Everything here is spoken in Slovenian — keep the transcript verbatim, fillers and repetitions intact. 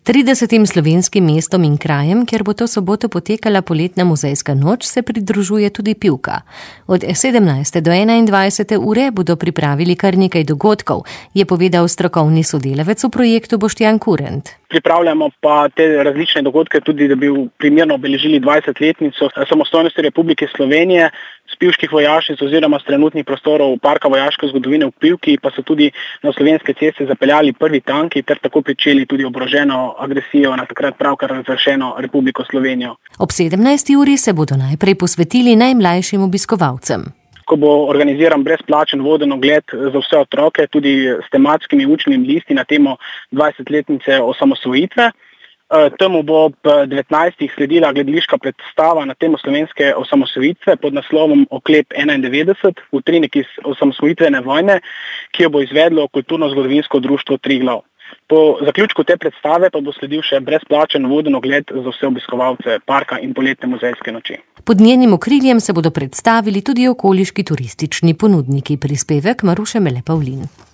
tridesetim slovenskim mestom in krajem, kjer bo to soboto potekala poletna muzejska noč, se pridružuje tudi Pivka. Od sedemnajste do enaindvajsete ure bodo pripravili kar nekaj dogodkov, je povedal strokovni sodelavec v projektu Boštjan Kurent. Pripravljamo pa te različne dogodke tudi, da bi primerno obeležili dvajsetletnico samostojnosti Republike Slovenije z pivških vojašnic oziroma z trenutnih prostorov Parka vojaške zgodovine v Pivki, pa so tudi na slovenske ceste zapeljali prvi tanki ter tako pričeli tudi oboroženo agresijo na takrat pravkar razglašeno Republiko Slovenijo. Ob sedemnajsti uri se bodo najprej posvetili najmlajšim obiskovalcem. Ko bo organiziran brezplačen voden ogled za vse otroke, tudi s tematskimi učnimi listi na temo dvajsetletnice osamosvojitve. Temu bo ob devetnajstih sledila gledališka predstava na temo slovenske osamosvojitve pod naslovom Oklep enaindevetdeset, utrinek iz osamosvojitvene vojne, ki jo bo izvedlo Kulturno-zgodovinsko društvo Triglav. Po zaključku te predstave pa bo sledil še brezplačen voden ogled za vse obiskovalce parka in poletne muzejske noči. Pod njenim okriljem se bodo predstavili tudi okoliški turistični ponudniki. Prispevek Maruše Mele Pavlin.